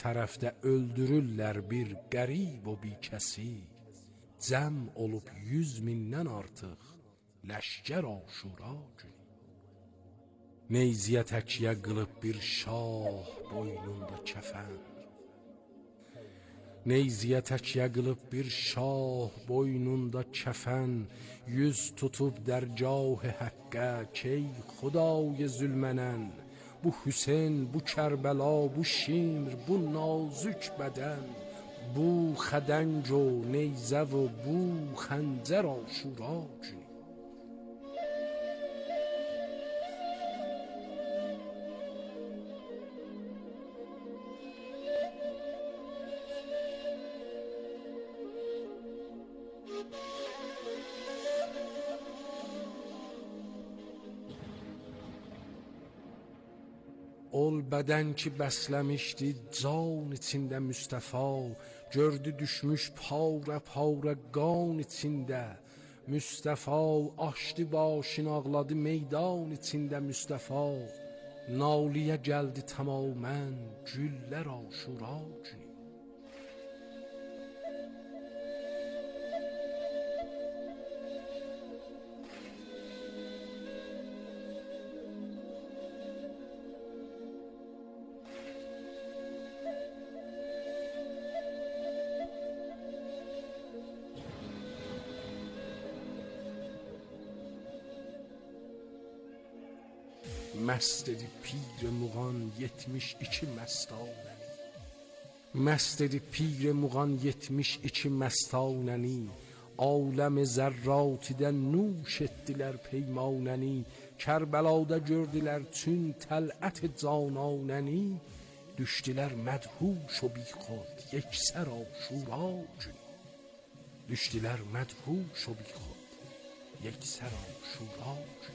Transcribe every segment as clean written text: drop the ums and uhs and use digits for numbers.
tərəfdə öldürürlər bir qərib o bir kəsi. Cəm olub 100 mindən artıq ləşkər Aşura günü. Neyziyə təkyə qılıb bir şah boynunda kəfən. Neyziyə təkyə qılıb bir şah boynunda kəfən. Yüz tutub dərgah həqqə key xudای zülmənən. Bu Hüseyn, bu Kərbəla, bu Şimr, bu nazük bədən, bu xədənc و نیزه و bu xəncər Aşura günü. Ol bədən ki bəsləmişdi can içində Müstəfa, gördü düşmüş para para qan içində Müstəfa. Açdı başını ağladı meydan içində Müstəfa. Naliyə gəldi tamamən güllər Aşura günü. Məst dedi pir muğan 72 məstanəni. Məst dedi pir muğan 72 məstanəni. Aləm-i zərratidən nuş etdilər peymanəni. Kərbəlada gördülər çün tələt cananəni. Düşdülər mədhuş o bixod yeksər Aşura günü. Düşdülər mədhuş o bixod yeksər Aşura günü.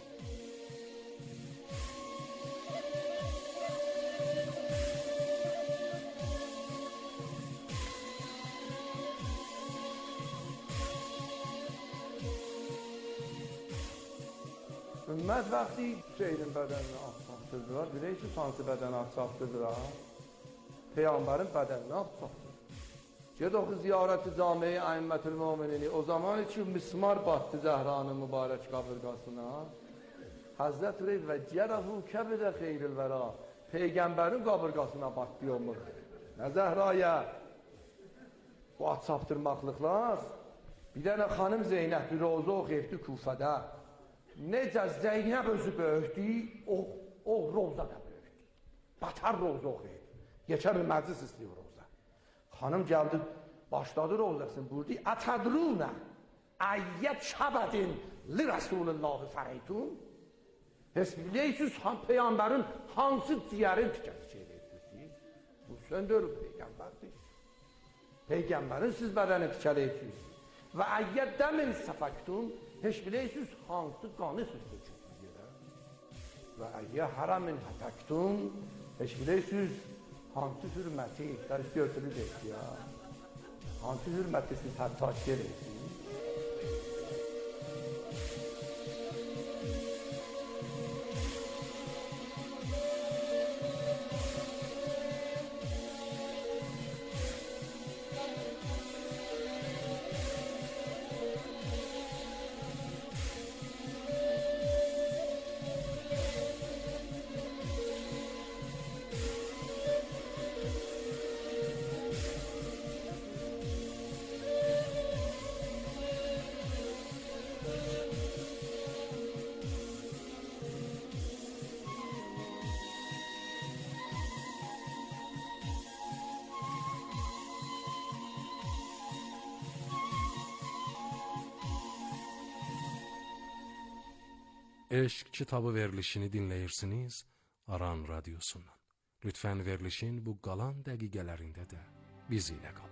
Ümmət vəqti Hüseynin bədənini axsaqdırdılar. Bilirsiniz hansı bədəni axsaqdırdılar? Peyğəmbərin bədənini axsaqdırdılar. Ged oxu ziyarət-i cami-i Əimmətül Möminini. O zaman ki mismar batdı Zəhranın mübarək qabırğasına. Həzrət Reyv və cərəhu kəbədə xeyril vəra. Peyğəmbərin qabırğasına batdı olmur. Nə Zəhraya? Bu at çapdırmaqlıqlar. Bir dənə xanım Zeynəb bir roza oxuyubdu Kufədə. Necə Zeynəb özü böyükdü, o roza da böyükdü. Batar roza oxuyub. Geçə bir məclis istəyir roza. Xanım gəldi, başladı rozasını, buyurdu, Ətədrunə, əyyət şəbədin li Rəsulillahi fəreytun. Heç bilirsiniz, Peyğəmbərin hansı ciyərin tikəsi edirsiniz? Bu söndürür Peyğəmbərdir. Peyğəmbərin siz bədəni tikəlirsiniz. Və əyyət dəmin səfəktun, heç bilirsiniz, hansı qanı siz tökürsünüz. Və əyyət hərəmin hətəktun, heç bilirsiniz, hansı hürməti, dərisi götürü deyik ya, hansı hürməti siz həttak gelirsiniz. Eşq kitabı verilişini dinləyirsiniz Aran Radyosundan. Lütfən verilişin bu qalan dəqiqələrində də biz ilə qalın.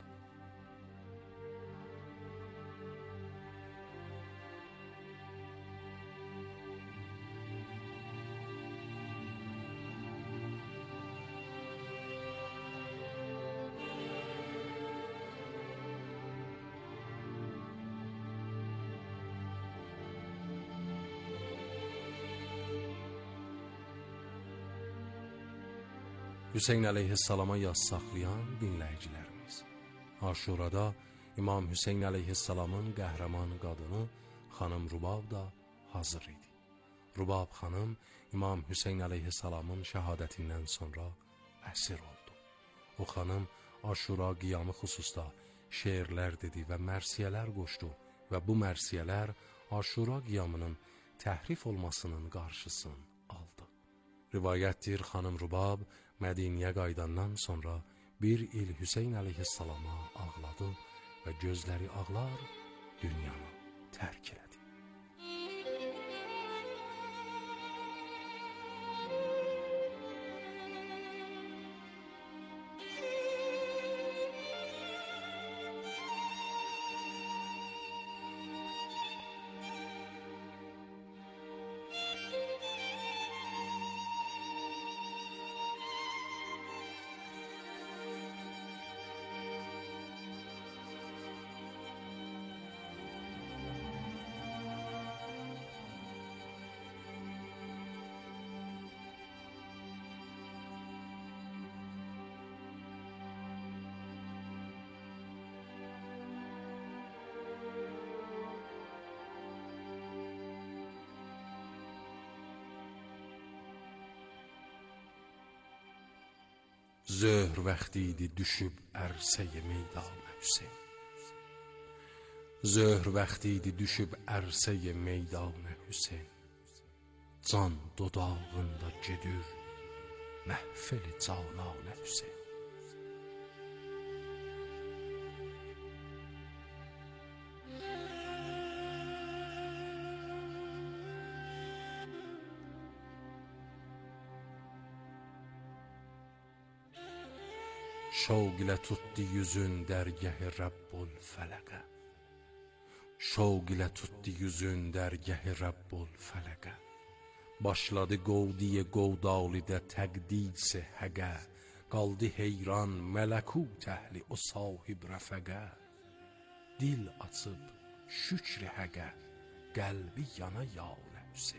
Hüseyn əleyhissalama yas saxlayan dinləyicilərimiz, Aşurada İmam Hüseyn əleyhissalamın qəhrəman qadını xanım Rubab da hazır idi. Rubab xanım İmam Hüseyn əleyhissalamın şəhadətindən sonra əsir oldu. O xanım Aşura qiyamı xüsusda şeirlər dedi və mərsiyələr qoşdu və bu mərsiyələr Aşura qiyamının təhrif olmasının qarşısını aldı. Rivayətdir, xanım Rubab Mədiniyə qaydandan sonra bir il Hüseyn əleyhissalama ağladı və gözləri ağlar dünyanı tərk elədi. Zöhr vaxtı idi düşüb ərsəyə meydana Hüseyn. Zöhr vaxtı idi düşüb ərsəyə meydana Hüseyn. Can dodağında gedir məhfili canana Hüseyn. Şevq ile tuttu yüzün dergah-ı Rabbul Felaka. Şevq ile tuttu yüzün dergah-ı Rabbul Felaka. Başladı qovdiyə qovdalıdə təqdis-i həqə. Qaldı heyran mələkut əhli o sahib rəfəqə. Dil açıb şükr həqə, qəlbi yana yavlə Hüseyn.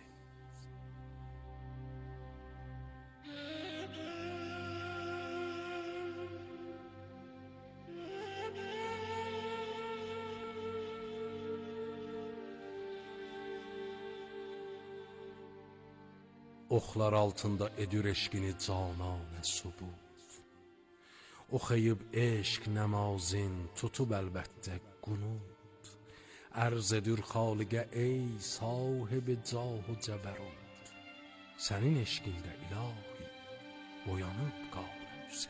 Oxlar altında edir eşqini cananə subut. Oxuyub eşq namazin tutub əlbəttə qunut. Ərz edir xaliqə ey sahibi cahu cəbərut. Sənin eşqində ilahi boyanıb qaldı Hüseyn.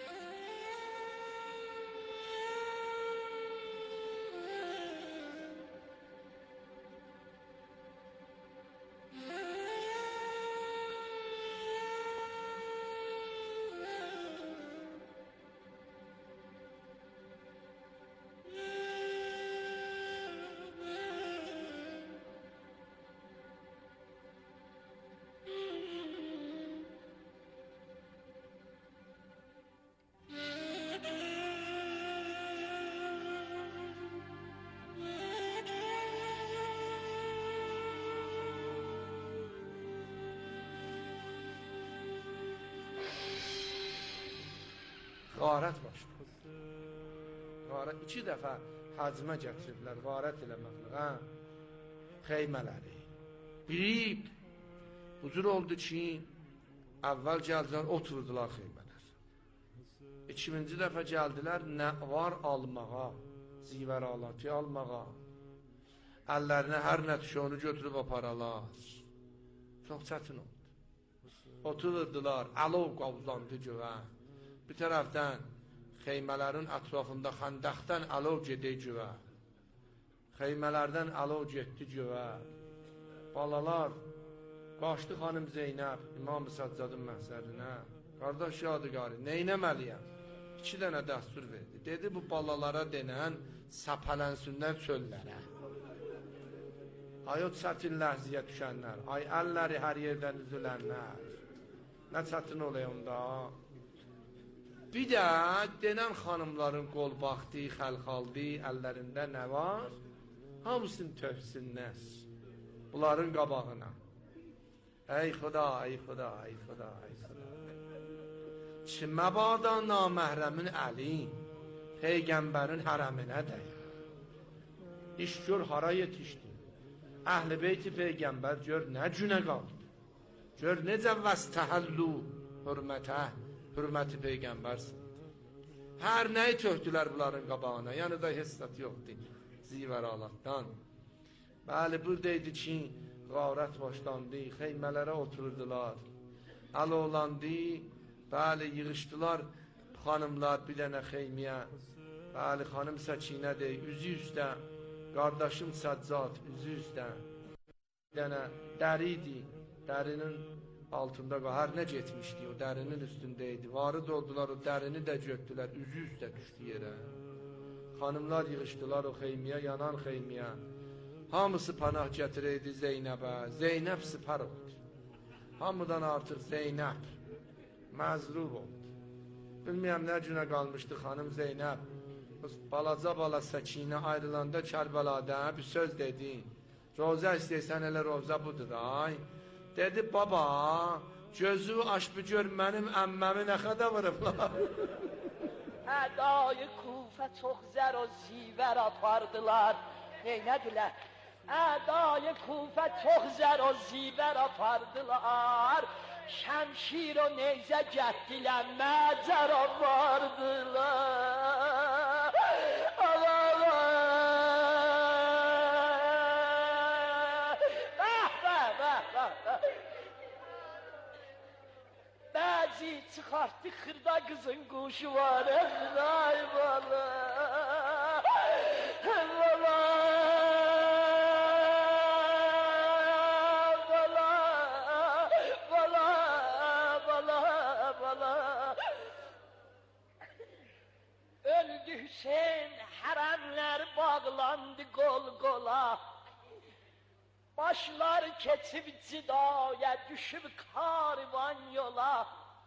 Qarət başladı. Qarət 2 dəfə həcmə gətiriblər, qarət eləməklə, xeymələri. Birib, huzur oldu ki, əvvəl gəldilər, oturdular xeymələr. 2-ci dəfə gəldilər, nəvar almağa, zivəralatı almağa. Əllərinə hər nə düşə onu götürüb aparalar. Çox çətin oldu. Oturdular, əlov qavzlandı göğə. Bir tərəfdən xeymələrin ətrafında xəndəxdən əlov gedir göğə. Xeymələrdən əlov getdi göğə. Balalar, qaçdı xanım Zeynəb, İmam-ı Səccadın məhzərinə. Qardaş yadigarı, neynəməliyəm? 2 dənə dəstur verdi. Dedi, bu balalara denən səpələnsinlər çöllərə. Ay o çətin ləhziyə düşənlər, ay əlləri hər yerdən üzülənlər. Nə çətin olay onda? Bir də denən xanımların qol baxdı, xəlxaldı, əllərində nə var? Hamısını töhsünlər bunların qabağına. Ey xuda, ey xuda, ey xuda, ey xuda. Çi məbada naməhremin əli Peygamberin hərəminə dəyər. İş gör hara yetişdi. Əhl-i beyti Peygamber gör nə cünə qaldı. Gör necə vəstəhəllu hürməti Peygamber sındı. Hər nəyi töhdülər bunların qabağına. Yəni da hissat yoxdur. Zivəralatdan. Bəli, buradaydı ki, qarət başlandı. Xeymələrə oturdular. Əlolandı. Bəli, yığışdılar xanımlar bir dənə xeymiyə. Bəli, xanım Səkinədir, üzü üstə. Qardaşım Səccad, üzü üstə. Bir dənə dəriydi. Dərinin altında hər nə getmişdi, o dərinin üstündeydi. Varı doldular, o dərini də götdülər, üzü üstə düşdü yerə. Xanımlar yığışdılar o xeymiyə, yanan xeymiyə. Hamısı panah gətirəydi Zeynəbə. Zeynəb sipər oldu. Hamıdan artıq Zeynəb məzrur oldu. Bilməyəm nə günə qalmışdı xanım Zeynəb. Bala Səkinə ayrılanda Kərbəlada bir söz dedi. Rozə istəysən elə rozə budur ay. Dedi baba, gözü aç bir gör mənim əmməmi nə xədə vırıblar. Ədayı Kufə çox zər o zivər apardılar. Neynədilər? Ədayı Kufə çox zər o zivər apardılar. Şəmşir o neyzə gətdilər, məcər apardılar. Bəzi çıxartdı xırda qızın quşu var, ay bala, bala, bala, bala, bala, bala. Öldü Hüseyin, hərəmlər bağlandı qol qola. Başlar keçib cidaya, düşüb karvan yola.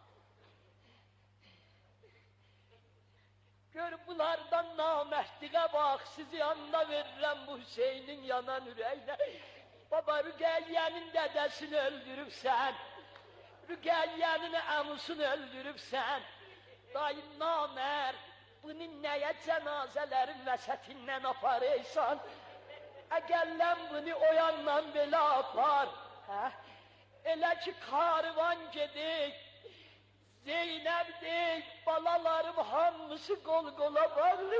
Gör bunlardan namərdliğə bax, sizi yanına verirəm bu Hüseynin yanan ürəyinə. Baba Rüqəyyənin dədəsini öldürübsən, Rüqəyyənin əmusunu öldürübsən. Dayı namərd, bunu nəyə cənazələrin vəsətindən aparıysan? Əgəllən bunu o yandan belə apar. Elə ki karvan gedik, Zeynəb deyik, balalarım hamısı qol qola bağlı.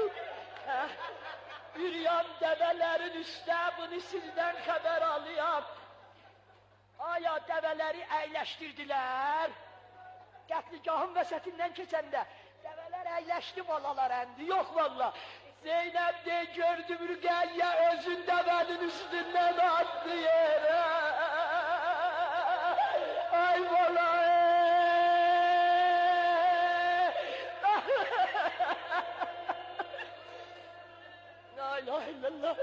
Üryan dəvələrin üstə bunu sizdən xəbər alıyam. Aya dəvələri əyləşdirdilər. Qətligahın vəsətindən keçəndə dəvələr əyləşdi, balalar əndi. Yox valla. Zeynəb de gördüm Rüqəyyə özün dəvənin üstündən attı yerə. Ay bala. La ilahe illallah.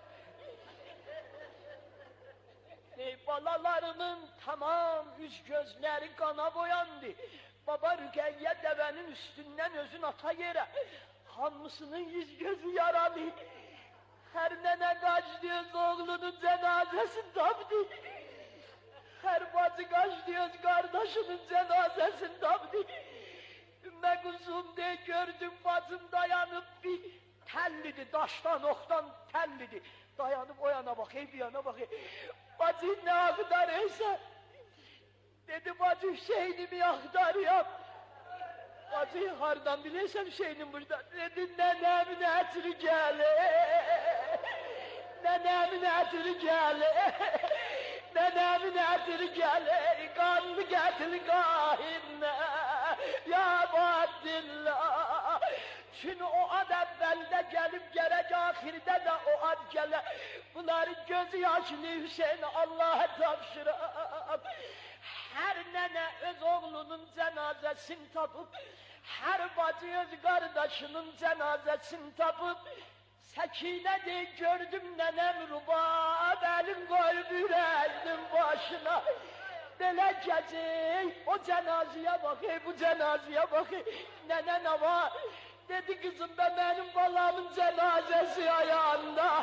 Balalarımın tamam üz gözləri qana boyandı. Baba Rüqəyyə dəvənin üstündən özün ata yerə. Hamısının yüz gözü yaralı. Her nene kaçtığız oğlunun cenazesini tapdı. Her bacı kaçtığız kardeşinin cenazesini tapdı. Ümmə kuzum de gördüm bacım dayanıp bir tellidi, daştan oktan tellidi. Dayanıp o yana bakayım, bir yana bakayım. Bacı ne aktarıysa? Dedi bacı Hüseyin'imi aktarıyam. Bacı hardan bilirsen Hüseyin'im burada. Dedi nenemin ətri gəlir. Nenemin ətri gəlir. Nenemin ətri gəlir. Qanlı gətir qahinə. Ya Abdillah. Çünkü o ad əvvəldə gəlib gərək ahirdə də o ad gələ. Bunların gözü yaşlı Hüseyin Allah'a tapşıram. Her nene öz oğlunun cenazesini tapıp, her bacı öz kardeşinin cenazesini tapıp, Səkinə de gördüm nenem rubab, elin koyup yüreğinin başına. Belə gecik, o cenazeye bakayım, bu cenazeye bakayım. Nene ne var? Dedi kızım ben benim balamın cenazesi ayağında.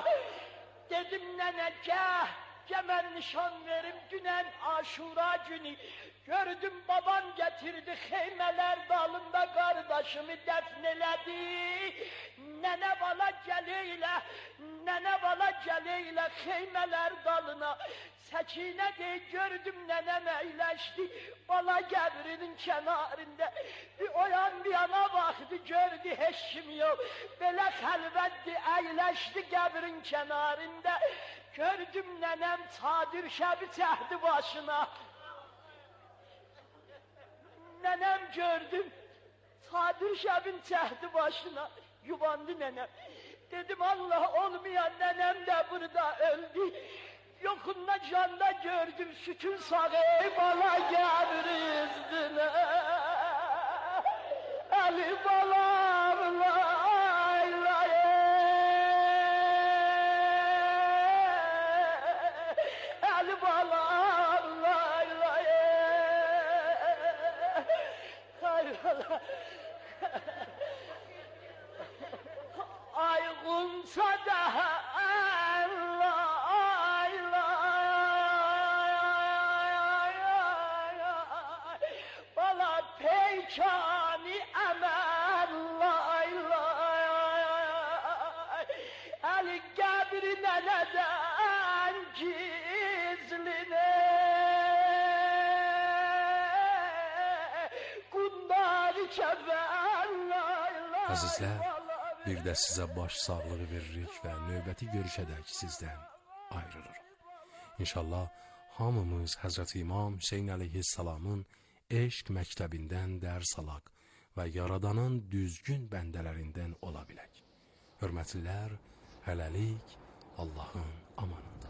Dedim nene gel. Hemen nişan verim günen Aşura günü Gördüm baban getirdi xeymələr dalında kardeşimi defneledi. Nene bala geleyle xeymələr dalına. Səkinə dey gördüm nənəm əyləşdi bala qəbrinin kənarında. Bir o yan bir yana baxdı gördü heç kim yox. Belə xəlvətdi əyləşdi qəbrin kənarında. Gördüm nənəm çadır şəbi çəkdi başına. Nənəm gördüm çadır şəbin çəkdi başına. Yubandı nənəm. Dedim Allah olmayan nənəm də burada öldü. Yokunda canda gördüm sütün sağı bala qəbri üzdüne. Ali balam lay lay. Ali balam lay lay. Ay balam. Ay Gunsa da Allah. Peykani emel lay lay. El qəbrine neden gizline. Qundari kəbər lay lay. Əzizlər, bir də sizə baş sağlığı veririk və növbəti görüşədək sizdən ayrılırıq. İnşallah hamımız Həzrəti İmam Hüseyin əleyhissalamın eşq məktəbindən dərs alaq və Yaradanın düzgün bəndələrindən ola bilək. Hörmətlilər, hələlik Allahın amanında.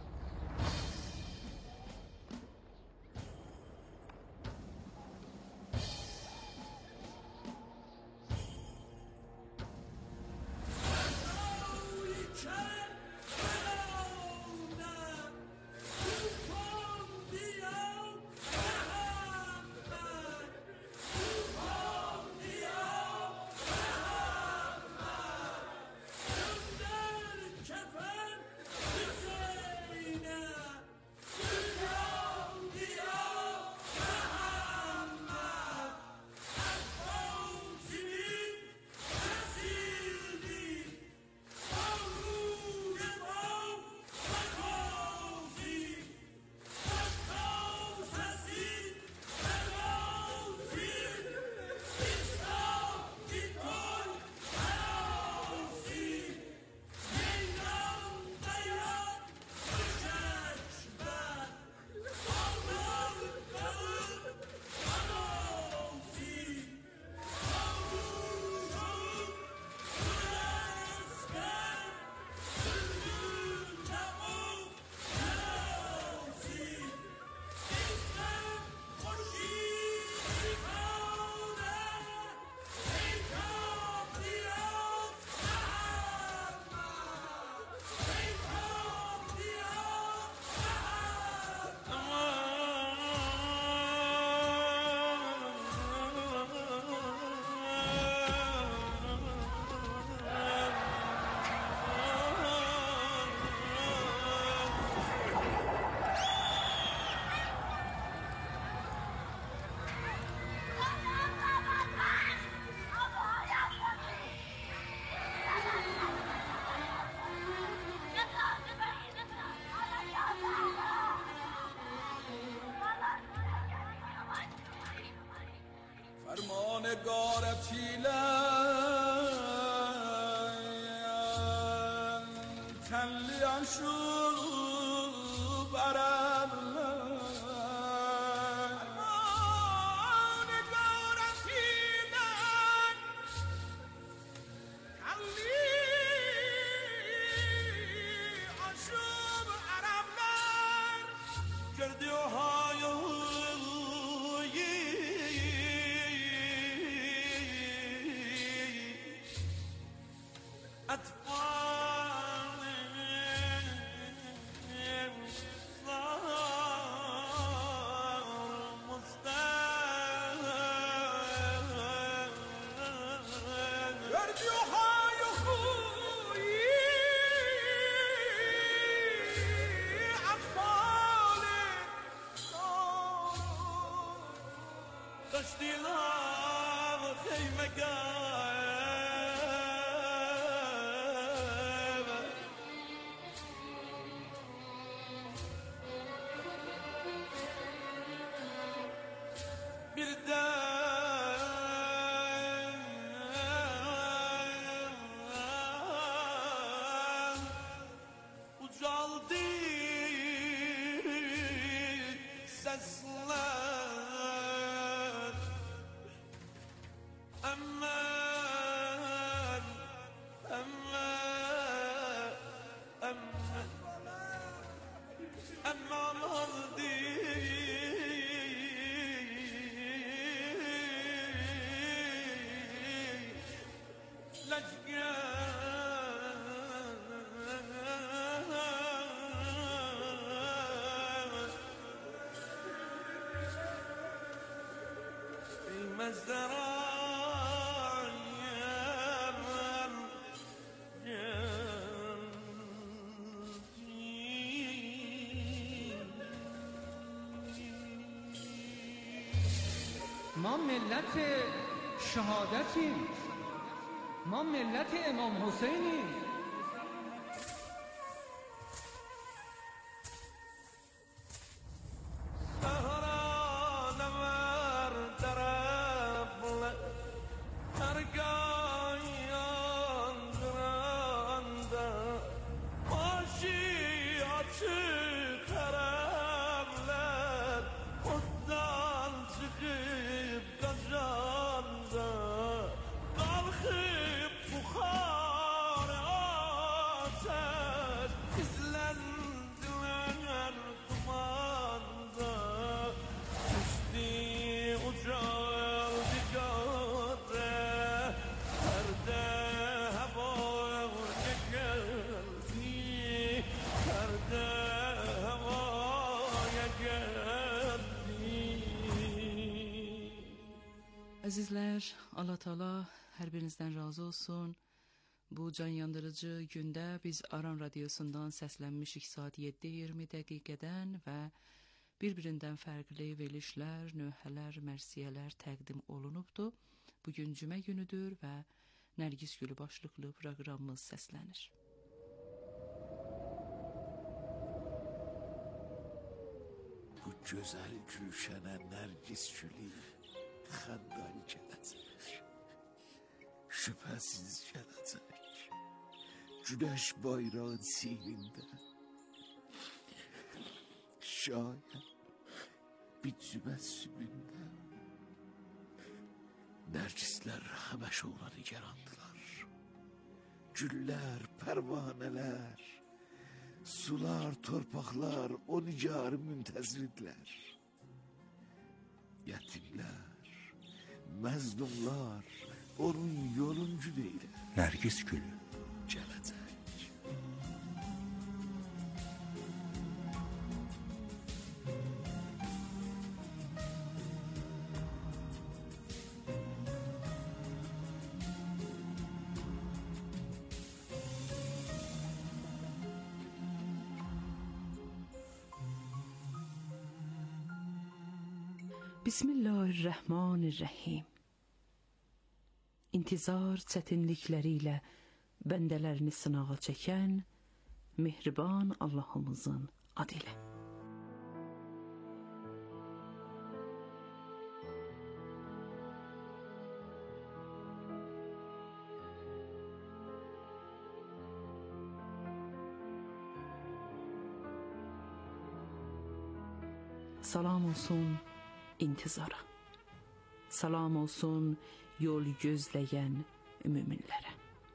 ما ملت شهادتیم، ما ملت امام حسینیم. Əzizlər, Allah Taala hər birinizdən razı olsun. Bu can yandırıcı gündə biz Aran Radiosundan səslənmişik saat 7:20 dəqiqədən və bir-birindən fərqli verilişlər, nöhələr, mərsiyələr təqdim olunubdu. Bugün cümə günüdür və Nərgiz Gülü başlıqlı proqramımız səslənir. Bu gözəl gülşənə Nərgiz Gülü xəndan gələcək, şübhəsiz gələcək. Güneş bayrağın siynində, şayət bir cüməssümündə. Nərgislər həməşə ona nigarandılar. Güllər, pərvanələr, sular, torpaqlar o nigarı müntəzirdirlər. Yetimlər, məzlumlar onun yoluncu deyilər. Nərgiz Gülü gələcək. Bismillahirrahmanirrahim. İntizar çətinlikləriyle bəndələrini sınağa çəkən mehriban Allahımızın adıyla. Salam olsun intizara. Salam olsun yol gözləyən müminlərə.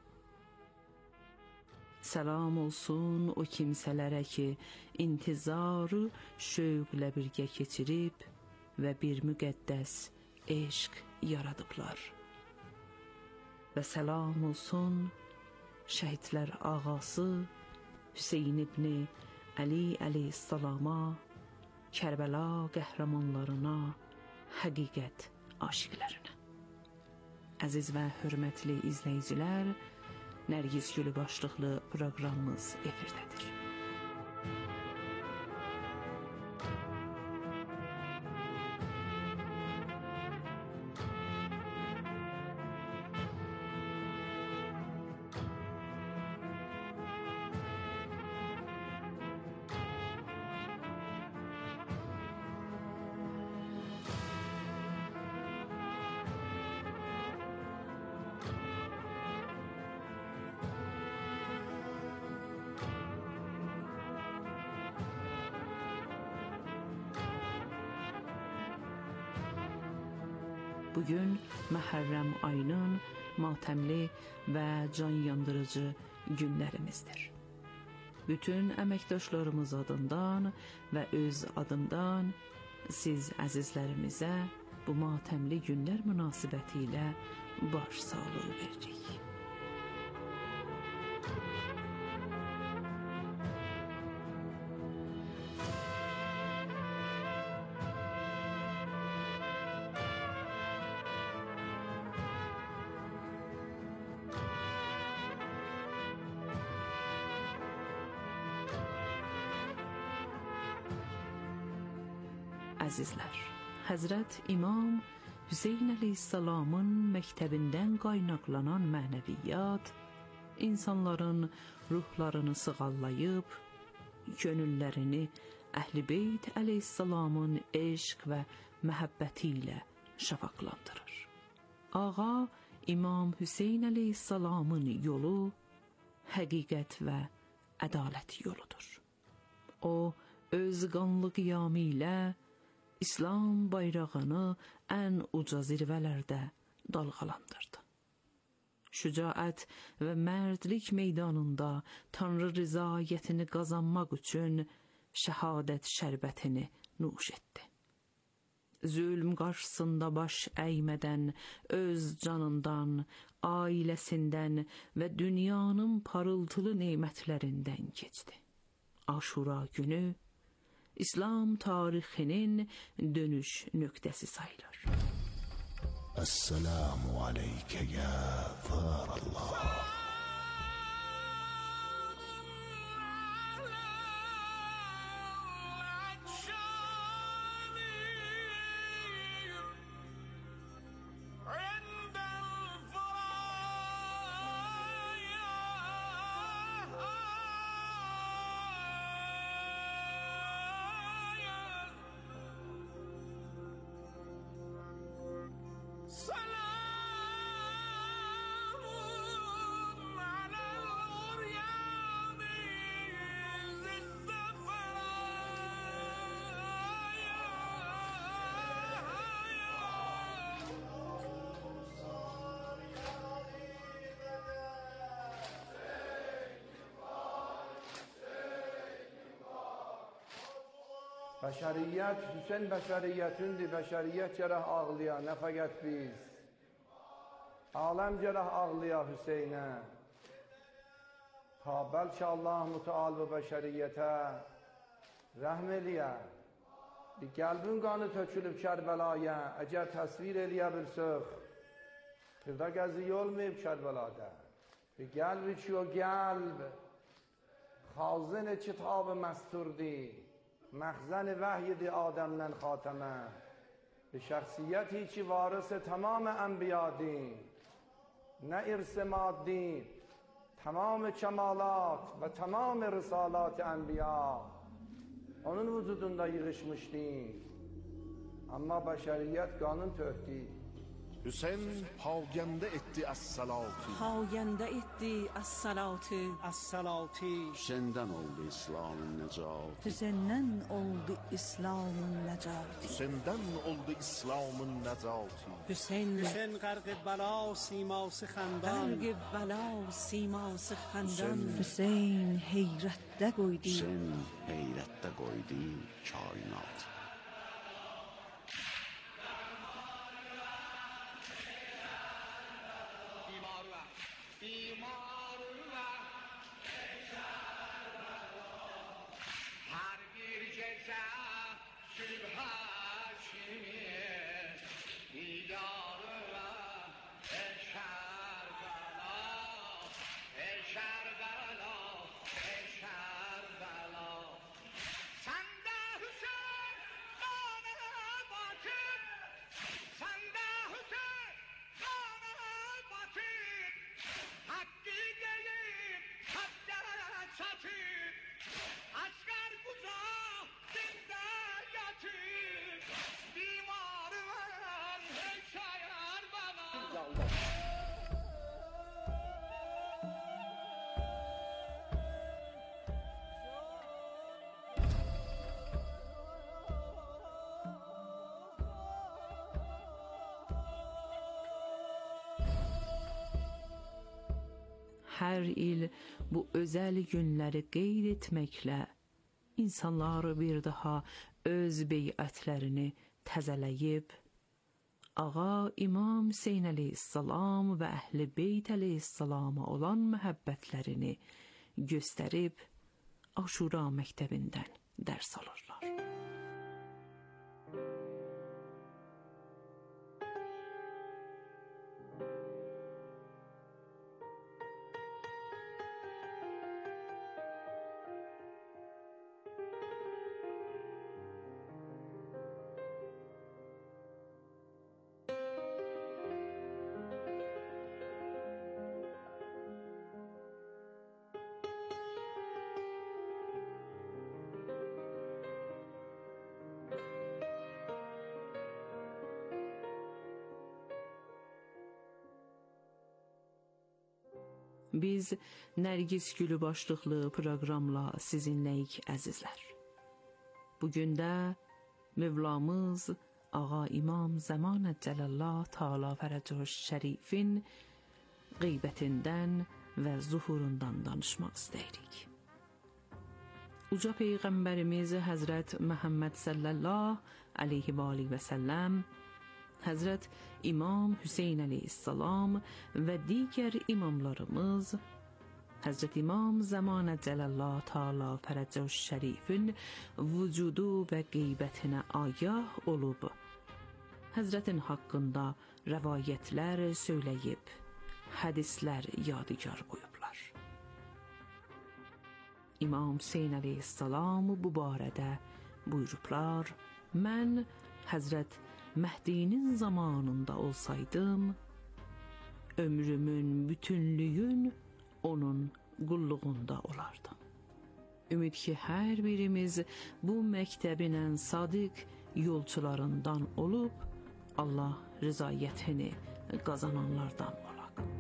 Salam olsun o kimsələrə ki, intizarı şövqlə birgə keçirib və bir müqəddəs eşq yaradıblar. Və salam olsun şəhidlər ağası Hüseyin ibn Ali əleyhissalama, Kərbəla qəhrəmanlarına, həqiqət aşiqlərinə. Əziz və hörmətli izləyicilər, Nərgiz Gülü başlıqlı proqramımız efirdədir. Bugün Məhərrəm ayının matəmli və can yandırıcı günlərimizdir. Bütün əməkdaşlarımız adından və öz adımdan siz əzizlərimizə bu matəmli günlər münasibətilə başsağlığı veririk. Əzizlər, Həzrət İmam Hüseyn əleyhissalamın məktəbindən qaynaqlanan mənəviyyat insanların ruhlarını sığallayıb, gönüllərini Əhl-i Beyt əleyhissalamın eşq və məhəbbəti ilə şafaqlandırır. Ağa İmam Hüseyn əleyhissalamın yolu həqiqət və ədalət yoludur. O, öz qanlı qiyamı ilə İslam bayrağını ən uca zirvələrdə dalğalandırdı. Şücaət və mərdlik meydanında Tanrı rızayətini qazanmaq üçün şəhadət şərbətini nuş etdi. Zülm qarşısında baş əymədən öz canından, ailəsindən və dünyanın parıltılı nemətlərindən keçdi. Aşura günü İslam tarixinin dönüş nöqtəsi sayılır. Esselamu aleyke ya Zərəllah. Bəşəriyyət, Hüseyn bəşəriyyətindir, bəşəriyyət gərək ağlıya, nə fəqət biz. Aləm gərək ağlıya Hüseynə. Ta bəlkə Allah müteal və bəşəriyyətə rəhm eləyə. Bir qəlbin qanı tökülüb Kərbəlaya, əgər təsvir eləyə bilsək, bir də gəziyi olmayıb Kərbəlada. Bir qəlbi ki o qəlb, xazin kitab məsturdi. مخزن وحی آدمden خاتمه به شخصیتی که وارث تمام انبیا دین نه ارث مادی تمام کمالات و تمام رسالات انبیا onun vücudunda yığışmışdı ama beşeriyet kanun töhdü. Hüseyin pagende etti as-salati. Pagende etti as-salati. As-salati. Hüseyin'den oldu İslam'ın necatı. Hüseyin'den oldu İslam'ın necatı. Hüseyin'den oldu İslam'ın necatı. Hüseyin garg-ı bala siması xandan. Garg-ı bala siması xandan. Hüseyin heyrətdə qoydu. Hüseyin heyrətdə qoydu kainat. Hər il bu özəl günləri qeyd etməklə insanlar bir daha öz beyətlərini təzələyib, Ağa İmam Hüseyn əleyhissalam və Əhl-i Beyt əleyhissalama olan məhəbbətlərini göstərib Aşura məktəbindən dərs alırlar. Biz Nərgiz Gülü başlıqlı proqramla sizinləyik əzizlər. Bugün də Mövlamız Ağa İmam Zəmanə Cəlallah Teala Fərəcəş Şərifin qeybətindən və zuhurundan danışmaq istəyirik. Uca Peyğəmbərimiz Həzrət Məhəmməd sallallahu aleyhi və alihi və səlləm, Həzrət İmam Hüseyn əleyhissalam və digər imamlarımız, Həzrət İmam Zəmanə Cəlallah Teala Fərəcəş Şərifin vücudu və qeybətinə agah olub, Həzrətin haqqında rəvayətlər söyləyib, hədislər yadigar qoyublar. İmam Hüseyn əleyhissalam bu barədə buyurublar: mən Həzrət Məhdinin zamanında olsaydım, ömrümün bütünlüyün onun qulluğunda olardım. Ümid ki, hər birimiz bu məktəbinə sadiq yolçularından olub, Allah rızayətini qazananlardan olaq.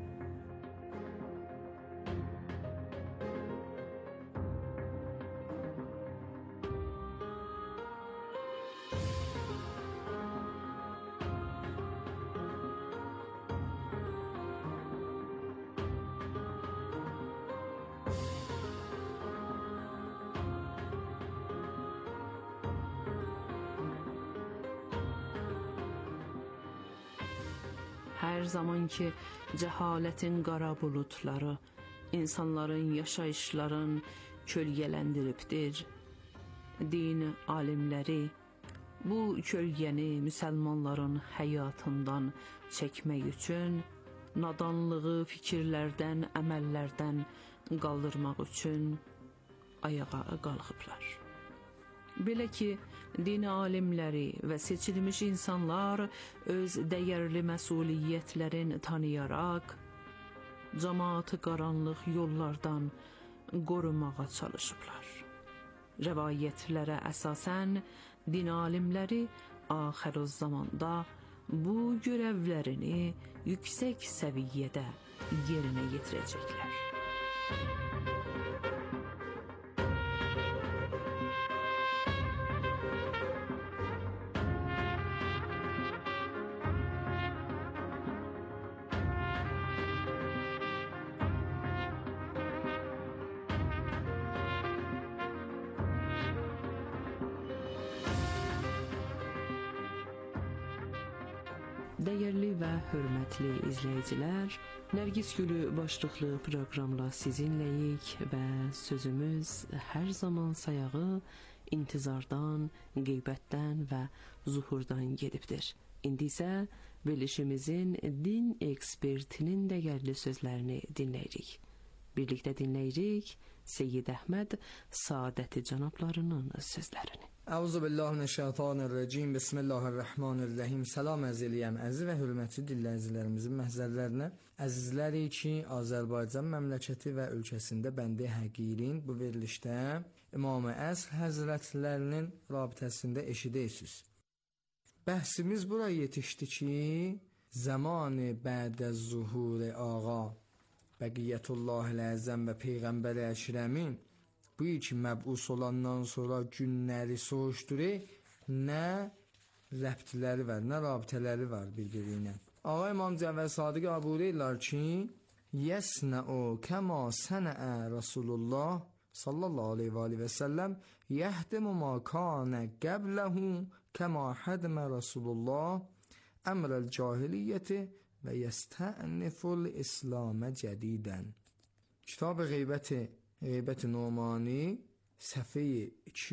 Hər zaman ki, cəhalətin qara bulutları insanların yaşayışların kölgələndiribdir, din alimləri bu kölgəni müsəlmanların həyatından çəkmək üçün, nadanlığı fikirlərdən, əməllərdən qaldırmaq üçün ayağa qalxıblar. Belə ki, din alimləri və seçilmiş insanlar öz dəyərli məsuliyyətlərin tanıyaraq, cəmaatı qaranlıq yollardan qorumağa çalışıblar. Rəvayətlərə əsasən, din alimləri axirüz zamanda bu görevlərini yüksək səviyyədə yerinə yetirəcəklər. Dəyərli və hörmətli izləyicilər, Nərgiz Gülü başlıqlı proqramla sizinləyik və sözümüz hər zaman sayağı intizardan, qeybətdən və zuhurdan gedibdir. İndi isə verilişimizin din ekspertinin dəyərli sözlərini dinləyirik. Birlikdə dinləyirik Seyyid Əhməd Saadəti cənablarının sözlərini. Euzubillahimineşşeytanirracim. Bismillahirrahmanirrahim. Salam əzəliyəm. Əziz və hörmətli dinləyicilərimizin məhzərlərinə. Əzizləri ki, Azərbaycan məmləkəti və ölkəsində bəndə həqirin bu verilişdə İmam-ı Əsr Həzrətlərinin rabitəsində eşidəysiniz. Bəhsimiz buraya yetişdi ki, zamanı bədə zuhur ağa Bəqiyyətullahil Əzəm və Peyğəmbər Əkrəmin bu iki məbus olandan sonra günləri soruşdurur, nə rəbtləri var, nə rabitələri var bir-birinə. Ağa İmam Cəfər Sadiq buyururlar ki, yəsnəu kəma sənəə Rasulullah sallallahu aleyhi və səlləm yəhdimu ma kanə qəbləhu kəma hədmə Rasulullah əmrəl cahiliyyəti və yəstəniful İslamə cədidən. Kitab Qeybət-i Numani səhifə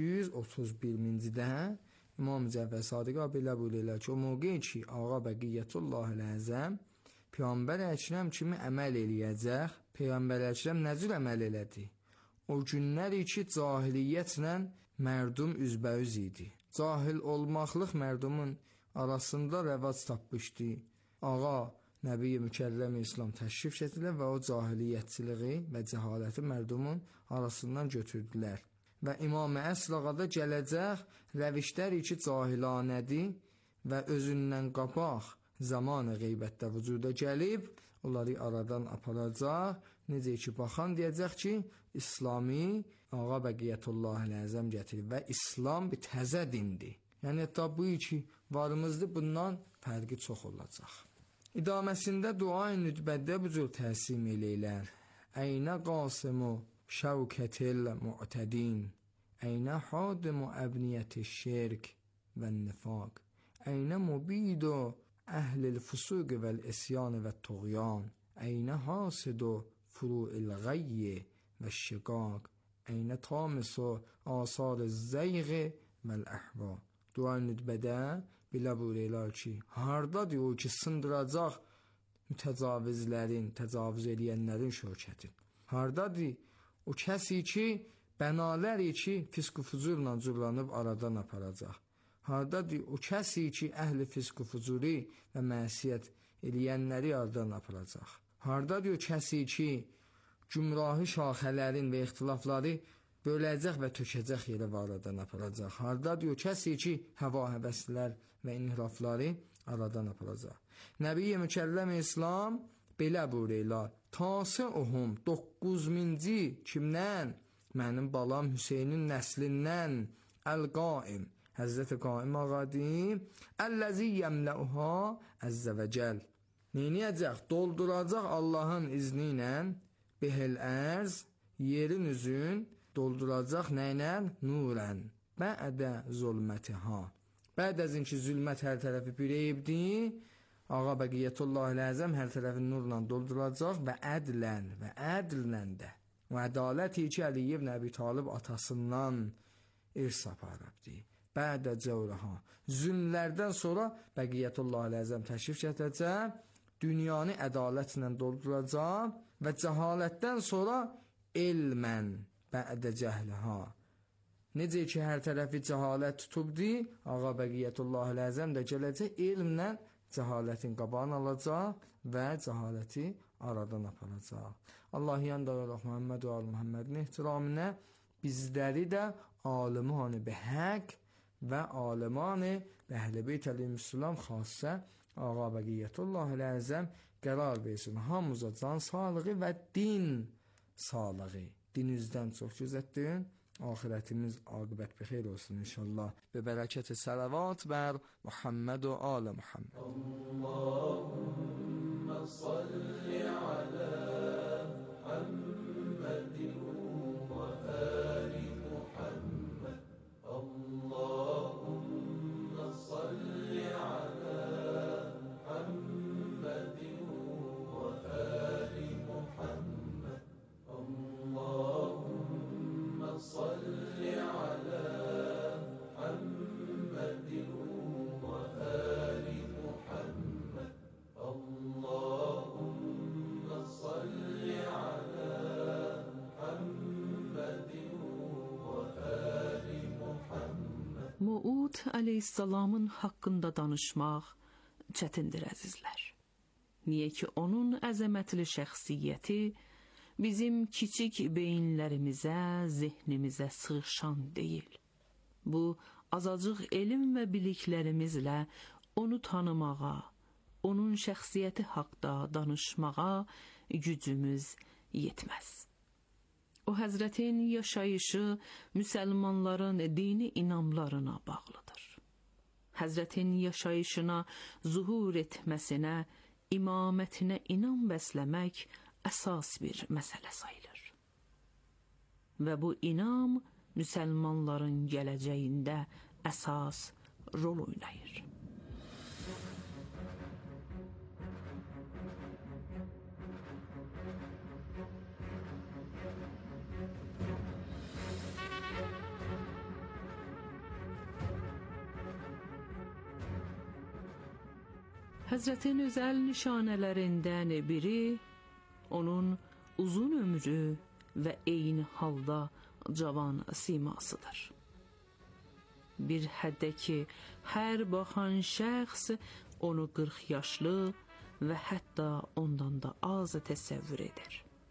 231-ci İmam Cəfər Sadiq belə buyururlar ki, o mövqeyi ki, Ağa Bəqiyyətullahil Əzəm Peyğəmbər Əkrəm kimi əməl eləyəcək, Peyğəmbər Əkrəm nə cür əməl elədi? O günlər ki, cahiliyyətlə mərdum üzbəüz idi. Cahil olmaqlıq mərdumun arasında rəvac tapmışdı. Ağa Nəbi-i Mükərrəm İslam təşrif gətirdilər və o cahiliyyətçiliği və cəhaləti mərdumun arasından götürdülər. Və İmam-ı Əsr ağada gələcək rəvişlər ki, cahilanədir və özündən qabaq zamanı qeybətdə vücuda gəlib, onları aradan aparacaq. Necə ki, baxan deyəcək ki, İslami Ağa Bəqiyyətullah Əzəm gətirib və İslam bir təzə dindir. Yəni, hətta bu iki varımızdır, bundan fərqi çox olacaq. İdaməsində dua-i nüdbədə bu cür təsim eləylər. Əynə qasimu şəvkətil mu'tədin, əynə hadimu əbniyyəti şirk və nifaq, əynə mubidu əhlil fusuq vəl-isyan və tuğyan, əynə hasidu furu'il gayyi və şiqaq, əynə tamisu asar zəyği vəl-əhva. Dua-i nüdbədə belə buyururlar ki, hardadır o ki, sındıracaq mütəcavizlərin, təcavüz eləyənlərin şökətin? Hardadır o kəsi ki, bənaləri ki, fisq-u fucurla cürlanıb aradan aparacaq? Hardadır o kəsi ki, əhli fisq-u fucuri və məsiyyət eləyənləri aradan aparacaq? Hardadır o kəsi ki, gümrahi şaxələrin və ixtilafları böləcək və tökəcək yerə aradan aparacaq? Hardadır o kəsi ki, həva həvəslər və inhirafları aradan aparacaq? Nəbi-i Mükərrəm İslam belə buyururlar, Tasiuhum 9000-ci kimdən? Mənim balam Hüseynin nəslindən, Əl-Qaim, Həzrət-i Qaim ağadır, Əlləzi yəmləuha əzzə və cəl. Neyniyəcək? Dolduracaq Allahın izni ilə behel ərz, yerin üzün, dolduracaq nəylə? Nurən, bəədə zulmətiha. Bəd əzin ki, zülmət hər tərəfi bürəyibdir, Ağa Bəqiyyətullah Əzəm hər tərəfi nurla dolduracaq və ədlən də. Və ədaləti ki, Əli ibn Əbi Talib atasından irs aparıbdır. Bədə cəvrəha. Zülmlərdən sonra Bəqiyyətullah Əzəm təşrif gətirəcək, dünyanı ədalətlə dolduracaq və cəhalətdən sonra elmən bədə cəhliha. Necə ki, hər tərəfi cəhalət tutubdur, Ağa Bəqiyyətullah Əzəm də gələcək elmlə cəhalətin qabağını alacaq və cəhaləti aradan aparacaq. Allah yandırırıq Muhammed və Muhammedin ehtiramına bizləri də alimani be haqq və alimani be əhl-i beyt əleyhissalam xasə Ağa Bəqiyyətullah Əzəm qərar versin. Hamımıza can sağlığı və din sağlığı. Dinizdən çox gözətdirin. Ahirətimiz aqibət bixeyr olsun inşallah. Be bərəkət salavat bər Muhammed və ali Muhammed. Allahümme salli ala Muhammedin və ali Muhammed. Allahümme salli ala Muhammedin və ali Muhammed. Allahümme salli ala Muhammedin və ali Muhammed. Allahümme salli ala Muhammedin və ali Muhammed. Muud əleyhissalamın haqqında danışmaq çətindir əzizlər. Niyə ki, onun əzəmətli şəxsiyyəti bizim kiçik beyinlərimizə, zehnimizə sığışan deyil. Bu, azacıq elm və biliklərimizlə onu tanımağa, onun şəxsiyyəti haqda danışmağa gücümüz yetməz. O Həzrətin yaşayışı müsəlmanların dini inamlarına bağlıdır. Həzrətin yaşayışına zuhur etməsinə, imamətinə inam bəsləmək əsas bir məsələ sayılır. Və bu inam müsəlmanların gələcəyində əsas rol oynayır. Həzrətin özəl nişanələrindən biri onun uzun ömrü və eyni halda cavan simasıdır. Bir həddə ki, hər baxan şəxs onu 40 yaşlı və hətta ondan da az təsəvvür edir.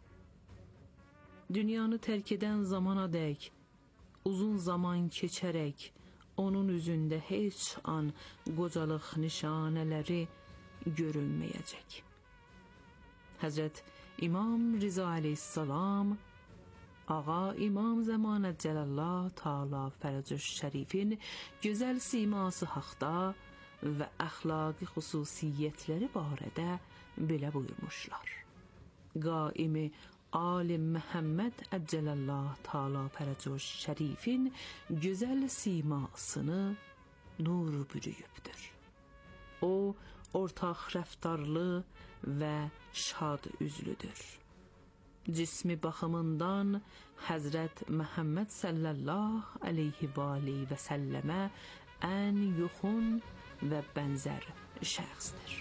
Dünyanı tərk edən zamanadək, uzun zaman keçərək, onun üzündə heç an qocalıq nişanələri görünməyəcək. Hazret İmam Rıza aleyhisselam, Ağa İmam Zəmanət Cəlallah Taala Fərəcüş Şərifin gözəl siması haqda və əxlaqi xüsusiyyətləri barədə belə buyurmuşlar. Qaimi Alim Məhəmməd Əcəlallah Taala Fərəcüş Şərifin gözəl simasını nur bürüyübdür. O, ortaq rəftarlı və şad üzlüdür. Cismi baxımından Həzrət Məhəmməd sallallahu aleyhi və aleyhi və səlləmə ən yuxun və bənzər şəxsdir.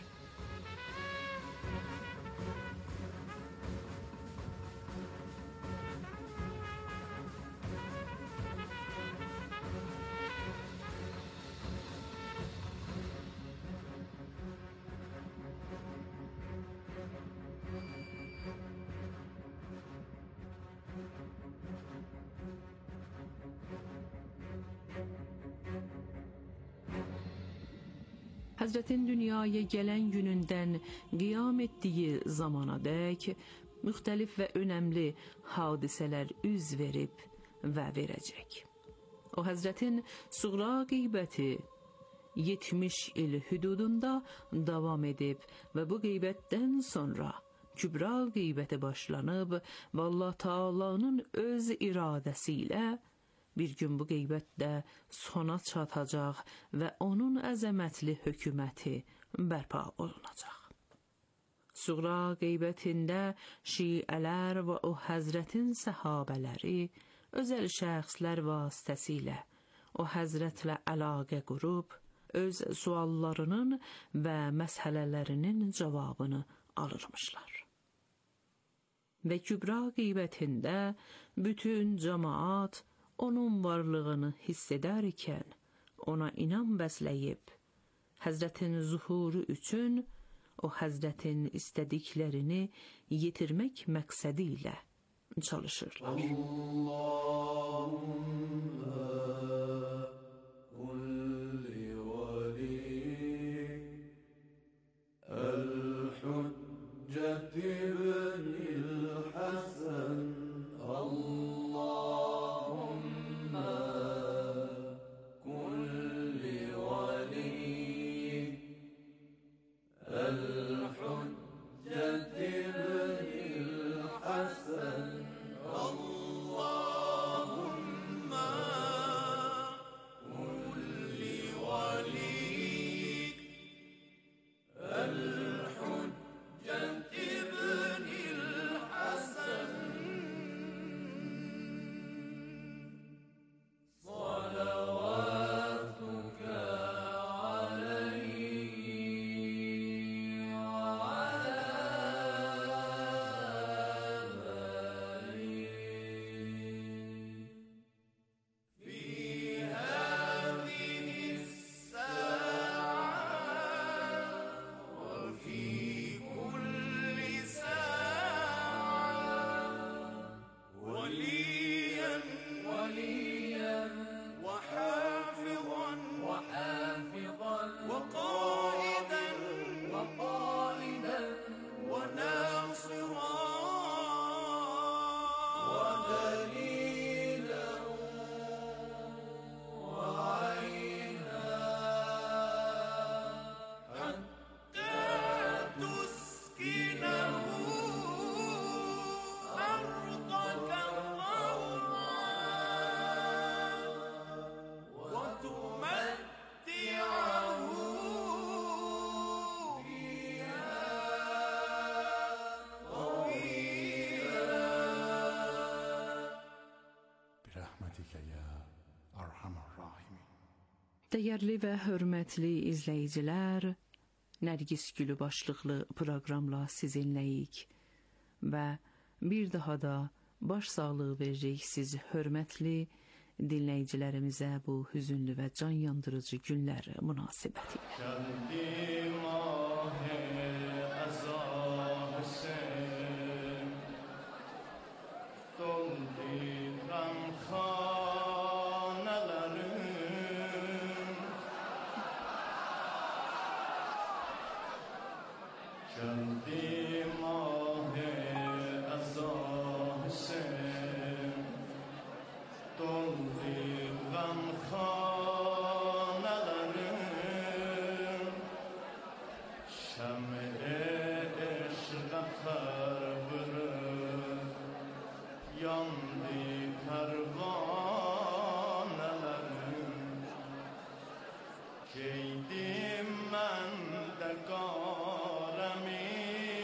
Həzrətin dünyaya gələn günündən qiyam etdiyi zamana dək müxtəlif və önəmli hadisələr üz verib və verəcək. O Həzrətin suğra qeybəti 70 il hüdudunda davam edib və bu qeybətdən sonra kübra qeybəti başlanıb və Allah Taala'nın öz iradəsi ilə bir gün bu qeybət də sona çatacaq və onun əzəmətli hökuməti bərpa olunacaq. Suğra qeybətində şiələr və o Həzrətin səhabələri özəl şəxslər vasitəsilə o Həzrətlə əlaqə qurub, öz suallarının və məsələlərinin cavabını alırmışlar. Və kübra qeybətində bütün cəmaat onun varlığını hiss edərkən ona inam bəsləyib, Həzrətin zuhuru üçün o Həzrətin istədiklərini yetirmək məqsədi ilə çalışırlar. Dəyərli və hörmətli izləyicilər, Nərgiz Gülü başlıqlı proqramla sizinləyik və bir daha da baş sağlığı veririk siz hörmətli dinləyicilərimizə bu hüzünlü və can yandırıcı günlər münasibətilə. Geldi yandı pervanelerim, giydim ben de garemi,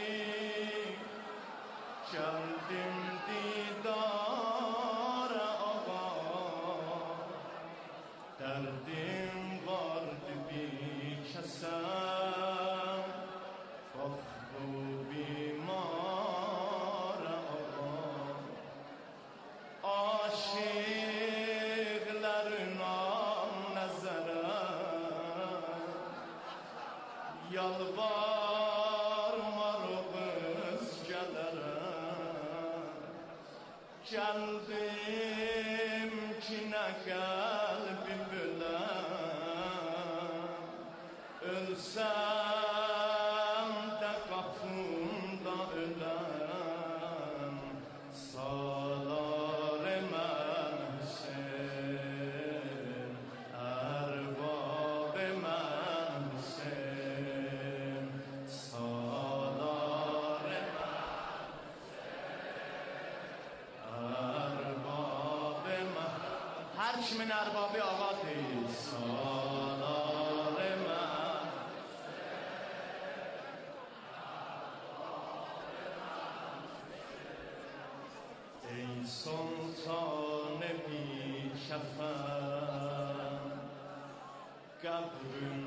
geldim didara ağa, derdim vardı bir kesem, fakru bimara ağa, aşıklarına nezere, yalvarmar geldim ki ne kalbi bilen, ölsem de kapımda ölen, salar men Hüseyin, erbab men Hüseyin, salar men هر kimin erbabı ağadır, salar mən. Ey sultan-ı bikəfən, qəbrün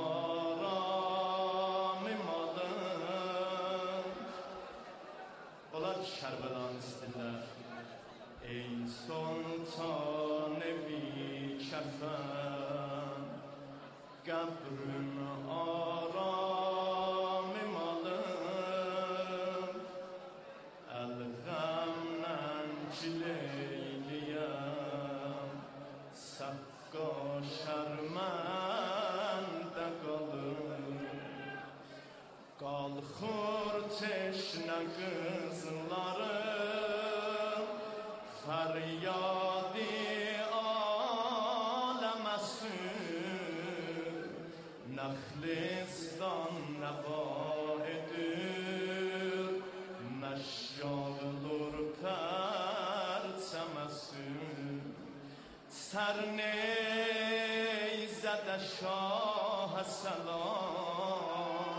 aramı malın. Onlar ki, Kərbəlanı istəyirlər. Ey sultan-ı bikəfən, qəbrün aramı malın. Əl-qəmdən cileyliyəm, səqqa şərməndə qalın. Qalxır teşnə qızlarım, feryadi aləməsin, nəxlistan nəvaidir, məşyaldır pərçəməsin. Sərneyzədə şah-ı səlam,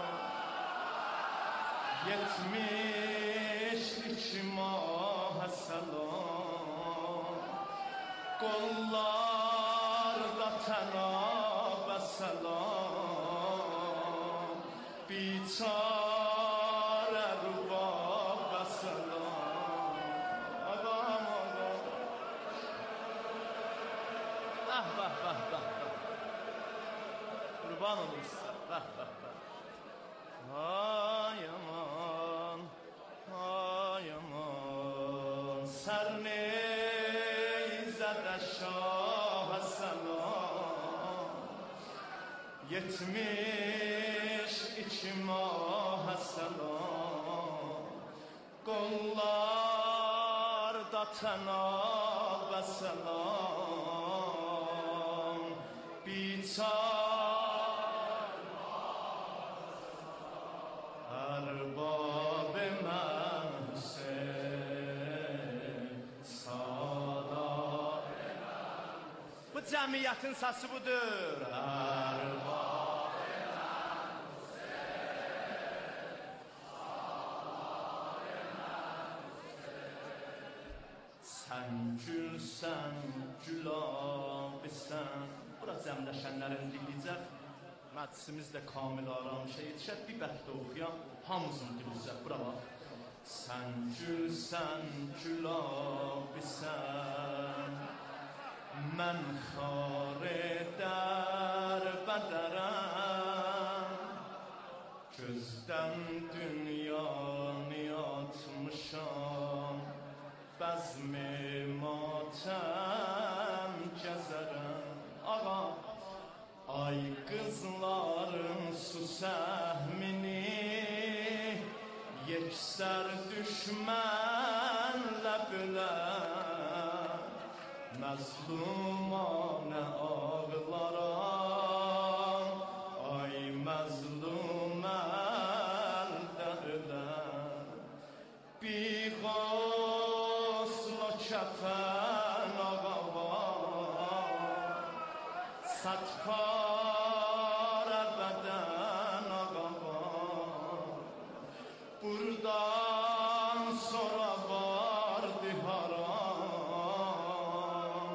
72 mah-ı səlam, qollarda tənabə səlam, biçarə rubabə səlam. Ağam, ağam. Bəh, bəh, bəh, bəh, bəh. Qurban olun sizə. Bəh, bəh, bəh. Ay aman, ay aman, sərneyzədə şah-ı səlam, 72 mah-ı səlam, qollarda tənabə səlam, erbab men Hüseyin, salar men. Bu cəmiyyətin səsi budur. Erbab men Hüseyin, salar men Hüseyin. Sən gülsən, gülabisən. Bura cəmləşənlərin dinləyəcək. Məclisimiz də kamil aramışa yetişər, bir bəxtə oxuyan hamısını dinləyəcək. Bura bax. Sən gülsən, gülabisən, mən xarədər bədərəm, gözdən dünyanı atmışam, bəzmi matəm gəzərəm. Ağa, ay qızların su səhmini, yeksər düşmənlə bölən, məzlumanə ağlaram, ay məzlum əldə ölən. Bir qosla کفن آقا صدکار بدن آقا buradan sonra vardı haram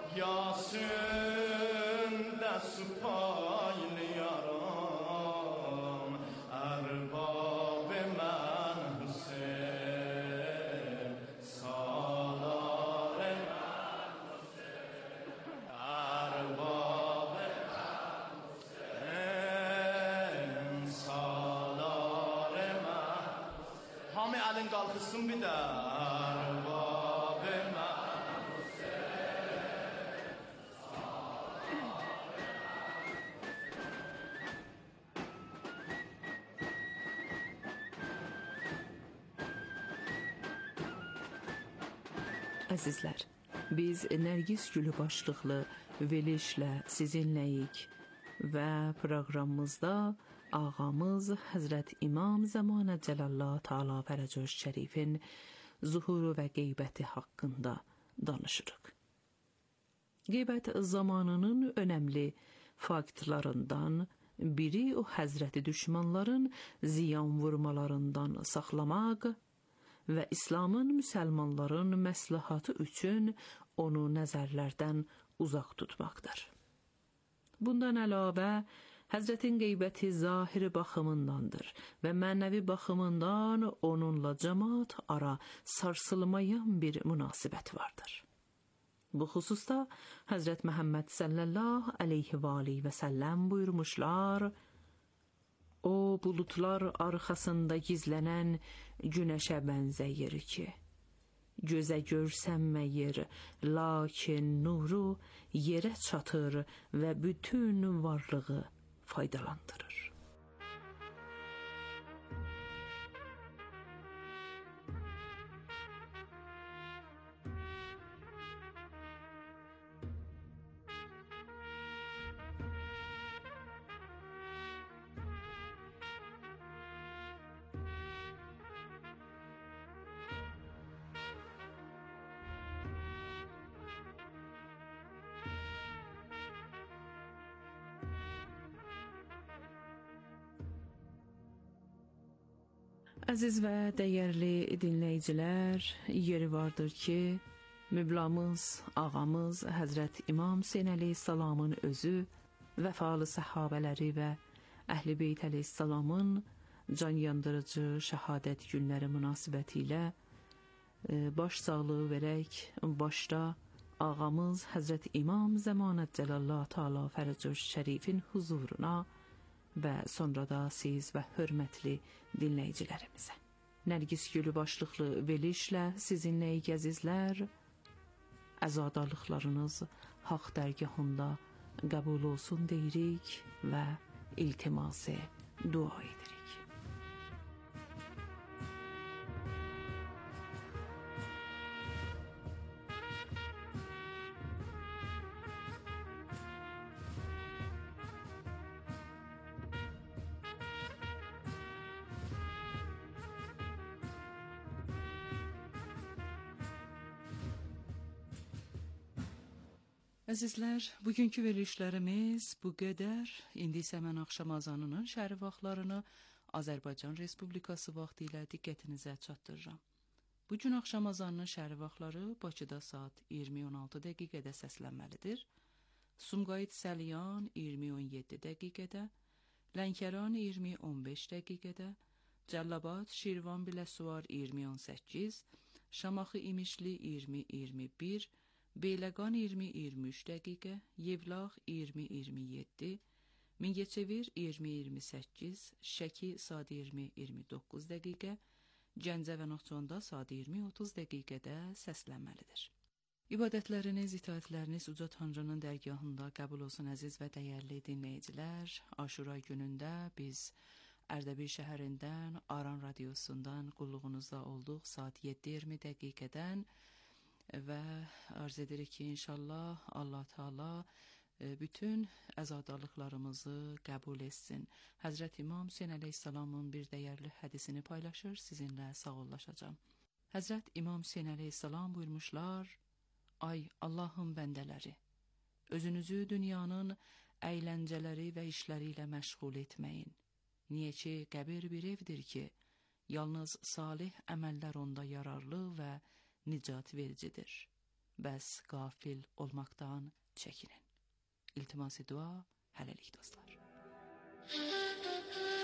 Yasin de supaylı yaram erbab men Hüseyin salar men Hüseyin erbab men Hüseyin salar men Hamı elin kalkısın bir de erbab men Əzizlər, biz Nərgiz Gülü başlıqlı verilişlə sizinləyik və proqramımızda ağamız Həzrət İmam Zəmanə Cəlallah Teala Fərəcəş Şərifin zuhuru və qeybəti haqqında danışırıq. Qeybət zamanının önəmli faktlarından biri o Həzrəti düşmanların ziyan vurmalarından saxlamaq və İslamın müsəlmanların məslahatı üçün onu nəzərlərdən uzaq tutmaqdır. Bundan əlavə, Həzrətin qeybəti zahiri baxımındandır və mənəvi baxımından onunla cəmaat ara sarsılmayan bir münasibət vardır. Bu xüsusda Həzrət Məhəmməd sallallahu aleyhi və aleyhi və səlləm buyurmuşlar, o bulutlar arxasında gizlənən günəşə bənzəyir ki, gözə görsənməyir, lakin nuru yerə çatır və bütün varlığı faydalandırır. Əziz və dəyərli dinləyicilər, yeri vardır ki, müblamız, ağamız Həzrət İmam Hüseyn əleyhissalamın özü, vəfalı səhabələri və Əhl-i Beyt əleyhissalamın can yandırıcı şəhadət günləri münasibəti ilə baş sağlığı verək, başda ağamız Həzrət İmam Zəmanət Cəlallah Teala Fərəcəş Şərifin huzuruna və sonra da siz və hörmətli dinləyicilərimizə. Nərgiz Gülü başlıqlı verilişlə sizinləyik əzizlər, əzadarlıqlarınız haqq dərgahında qəbul olsun deyirik və iltiması dua edirik. Əzizlər, bugünkü verilişlərimiz bu qədər. İndi isə mən axşam azanının şəhəri vaxtlarını Azərbaycan Respublikası vaxtı ilə diqqətinizə çatdırıram. Bugün axşam azanının şəhəri vaxtları Bakıda saat 20:16 dəqiqədə səslənməlidir. Sumqayıt Səlyan 20:17 dəqiqədə, Lənkəran 20:15 dəqiqədə, Cəllabad Şirvan Biləsuvar 20:18, Şamaxı İmişli 20:21, Beyləqan 20:23 dəqiqə, Yevlax 20:27, Mingəçevir 20:28, Şəki saat 20:29 dəqiqə, Gəncə və Naxçıvanda saat 20:30 dəqiqədə səslənməlidir. İbadətləriniz, itaətləriniz uca Tanrının dərgahında qəbul olsun əziz və dəyərli dinləyicilər. Aşura günündə biz Ərdəbil şəhərindən, Aran radiosundan qulluğunuzda olduq saat 7:20 dəqiqədən və arz edirik ki, inşallah Allah Teala bütün əzadarlıqlarımızı qəbul etsin. Həzrət İmam Hüseyn əleyhissalamın bir dəyərli hədisini paylaşır, sizinlə sağollaşacağım. Həzrət İmam Hüseyn əleyhissalam buyurmuşlar: Ay Allahın bəndələri, özünüzü dünyanın əyləncələri və işləri ilə məşğul etməyin. Niyə ki, qəbir bir evdir ki, yalnız salih əməllər onda yararlı və nicat vericidir. Bəs qafil olmaqdan çəkinin. İltimas-ı dua, hələlik dostlar.